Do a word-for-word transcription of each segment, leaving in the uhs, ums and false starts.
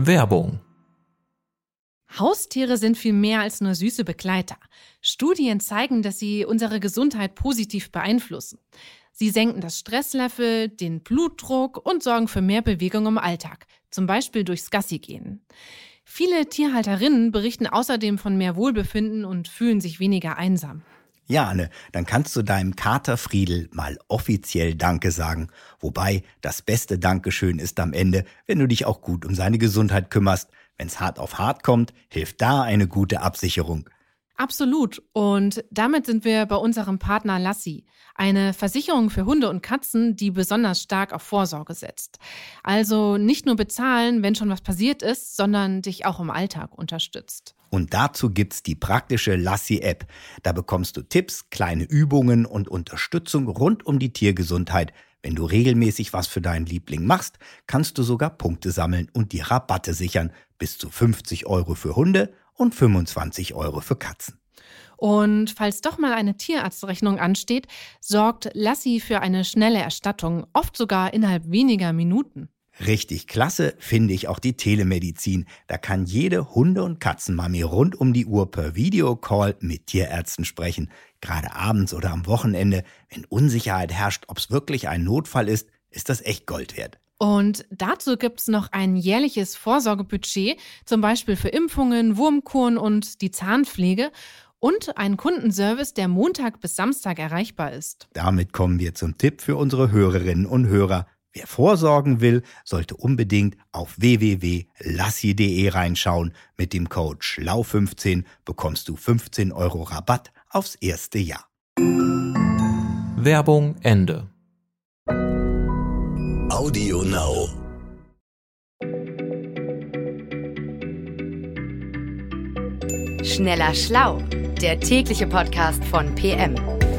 Werbung. Haustiere sind viel mehr als nur süße Begleiter. Studien zeigen, dass sie unsere Gesundheit positiv beeinflussen. Sie senken das Stresslevel, den Blutdruck und sorgen für mehr Bewegung im Alltag, zum Beispiel durchs Gassigehen. Viele Tierhalterinnen berichten außerdem von mehr Wohlbefinden und fühlen sich weniger einsam. Ja, Anne, dann kannst du deinem Kater Friedel mal offiziell Danke sagen. Wobei, das beste Dankeschön ist am Ende, wenn du dich auch gut um seine Gesundheit kümmerst. Wenn's hart auf hart kommt, hilft da eine gute Absicherung. Absolut. Und damit sind wir bei unserem Partner Lassi, eine Versicherung für Hunde und Katzen, die besonders stark auf Vorsorge setzt. Also nicht nur bezahlen, wenn schon was passiert ist, sondern dich auch im Alltag unterstützt. Und dazu gibt's die praktische Lassi-App. Da bekommst du Tipps, kleine Übungen und Unterstützung rund um die Tiergesundheit. Wenn du regelmäßig was für deinen Liebling machst, kannst du sogar Punkte sammeln und die Rabatte sichern. Bis zu fünfzig Euro für Hunde und fünfundzwanzig Euro für Katzen. Und falls doch mal eine Tierarztrechnung ansteht, sorgt Lassi für eine schnelle Erstattung, oft sogar innerhalb weniger Minuten. Richtig klasse finde ich auch die Telemedizin. Da kann jede Hunde- und Katzenmami rund um die Uhr per Videocall mit Tierärzten sprechen. Gerade abends oder am Wochenende, wenn Unsicherheit herrscht, ob es wirklich ein Notfall ist, ist das echt Gold wert. Und dazu gibt's noch ein jährliches Vorsorgebudget, zum Beispiel für Impfungen, Wurmkuren und die Zahnpflege und einen Kundenservice, der Montag bis Samstag erreichbar ist. Damit kommen wir zum Tipp für unsere Hörerinnen und Hörer. Wer vorsorgen will, sollte unbedingt auf w w w punkt lassi punkt de reinschauen. Mit dem Code schlau fünfzehn bekommst du fünfzehn Euro Rabatt aufs erste Jahr. Werbung Ende. Audio Now. Schneller Schlau, der tägliche Podcast von P M.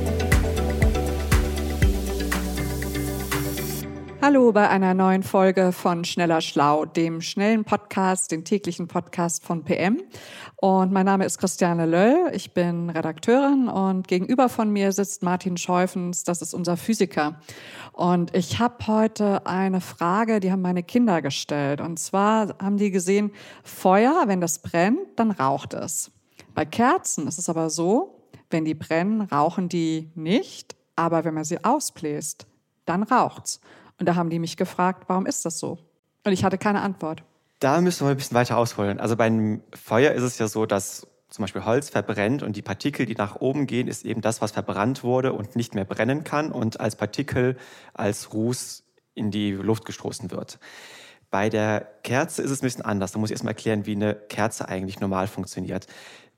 Hallo bei einer neuen Folge von Schneller Schlau, dem schnellen Podcast, den täglichen Podcast von P M. Und mein Name ist Christiane Löll, ich bin Redakteurin und gegenüber von mir sitzt Martin Scheufens, das ist unser Physiker. Und ich habe heute eine Frage, die haben meine Kinder gestellt. Und zwar haben die gesehen, Feuer, wenn das brennt, dann raucht es. Bei Kerzen ist es aber so, wenn die brennen, rauchen die nicht, aber wenn man sie ausbläst, dann raucht's. Und da haben die mich gefragt, warum ist das so? Und ich hatte keine Antwort. Da müssen wir ein bisschen weiter ausholen. Also beim Feuer ist es ja so, dass zum Beispiel Holz verbrennt und die Partikel, die nach oben gehen, ist eben das, was verbrannt wurde und nicht mehr brennen kann und als Partikel, als Ruß in die Luft gestoßen wird. Bei der Kerze ist es ein bisschen anders. Da muss ich erstmal erklären, wie eine Kerze eigentlich normal funktioniert.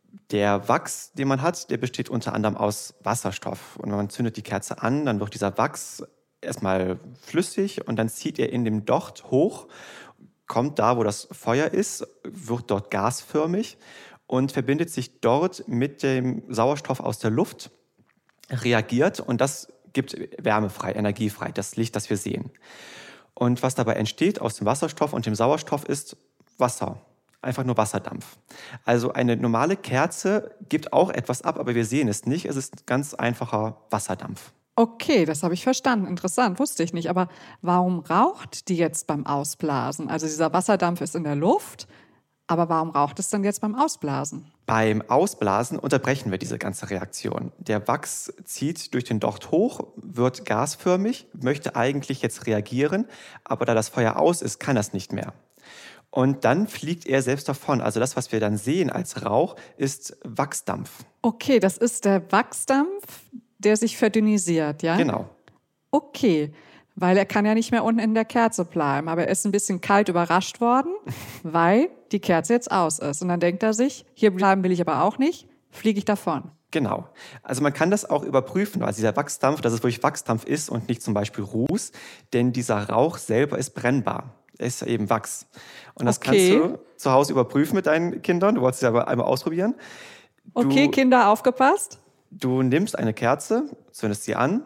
Der Wachs, den man hat, der besteht unter anderem aus Wasserstoff. Und wenn man zündet die Kerze an, dann wird dieser Wachs erstmal flüssig und dann zieht er in dem Docht hoch, kommt da, wo das Feuer ist, wird dort gasförmig und verbindet sich dort mit dem Sauerstoff aus der Luft, reagiert und das gibt Wärme frei, Energie frei, das Licht, das wir sehen. Und was dabei entsteht aus dem Wasserstoff und dem Sauerstoff ist Wasser. Einfach nur Wasserdampf. Also eine normale Kerze gibt auch etwas ab, aber wir sehen es nicht. Es ist ganz einfacher Wasserdampf. Okay, das habe ich verstanden. Interessant, wusste ich nicht. Aber warum raucht die jetzt beim Ausblasen? Also dieser Wasserdampf ist in der Luft, aber warum raucht es dann jetzt beim Ausblasen? Beim Ausblasen unterbrechen wir diese ganze Reaktion. Der Wachs zieht durch den Docht hoch, wird gasförmig, möchte eigentlich jetzt reagieren, aber da das Feuer aus ist, kann das nicht mehr. Und dann fliegt er selbst davon. Also das, was wir dann sehen als Rauch, ist Wachsdampf. Okay, das ist der Wachsdampf, der sich verdünnisiert, ja? Genau. Okay, weil er kann ja nicht mehr unten in der Kerze bleiben, aber er ist ein bisschen kalt überrascht worden, weil die Kerze jetzt aus ist. Und dann denkt er sich, hier bleiben will ich aber auch nicht, fliege ich davon. Genau. Also man kann das auch überprüfen, also dieser Wachsdampf, dass es wirklich Wachsdampf ist und nicht zum Beispiel Ruß, denn dieser Rauch selber ist brennbar. Er ist eben Wachs. Und das Okay. kannst du zu Hause überprüfen mit deinen Kindern. Du wolltest es aber einmal ausprobieren. Du, Okay, Kinder, aufgepasst. Du nimmst eine Kerze, zündest sie an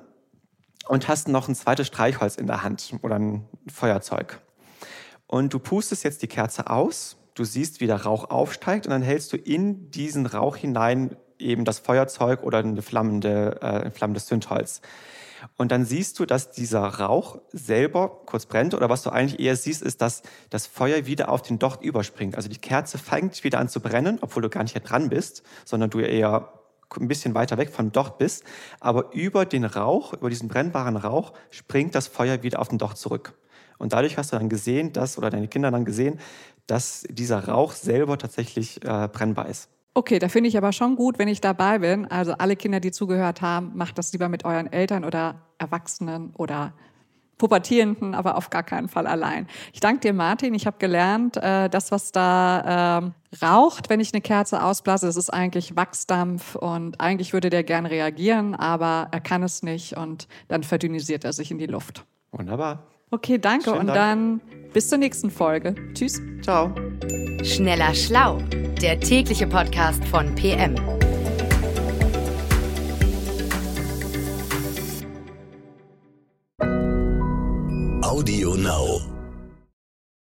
und hast noch ein zweites Streichholz in der Hand oder ein Feuerzeug. Und du pustest jetzt die Kerze aus, du siehst, wie der Rauch aufsteigt und dann hältst du in diesen Rauch hinein eben das Feuerzeug oder eine flammende, äh, ein flammendes Zündholz. Und dann siehst du, dass dieser Rauch selber kurz brennt. Oder was du eigentlich eher siehst, ist, dass das Feuer wieder auf den Docht überspringt. Also die Kerze fängt wieder an zu brennen, obwohl du gar nicht hier dran bist, sondern du eher ein bisschen weiter weg vom Docht bist. Aber über den Rauch, über diesen brennbaren Rauch, springt das Feuer wieder auf den Docht zurück. Und dadurch hast du dann gesehen, dass, oder deine Kinder dann gesehen, dass dieser Rauch selber tatsächlich äh, brennbar ist. Okay, da finde ich aber schon gut, wenn ich dabei bin. Also alle Kinder, die zugehört haben, macht das lieber mit euren Eltern oder Erwachsenen oder Pubertierenden, aber auf gar keinen Fall allein. Ich danke dir, Martin. Ich habe gelernt, äh, das, was da ähm, raucht, wenn ich eine Kerze ausblase, das ist eigentlich Wachsdampf und eigentlich würde der gern reagieren, aber er kann es nicht und dann verdünnisiert er sich in die Luft. Wunderbar. Okay, danke Schönen und Dank. dann bis zur nächsten Folge. Tschüss. Ciao. Schneller Schlau, der tägliche Podcast von P M.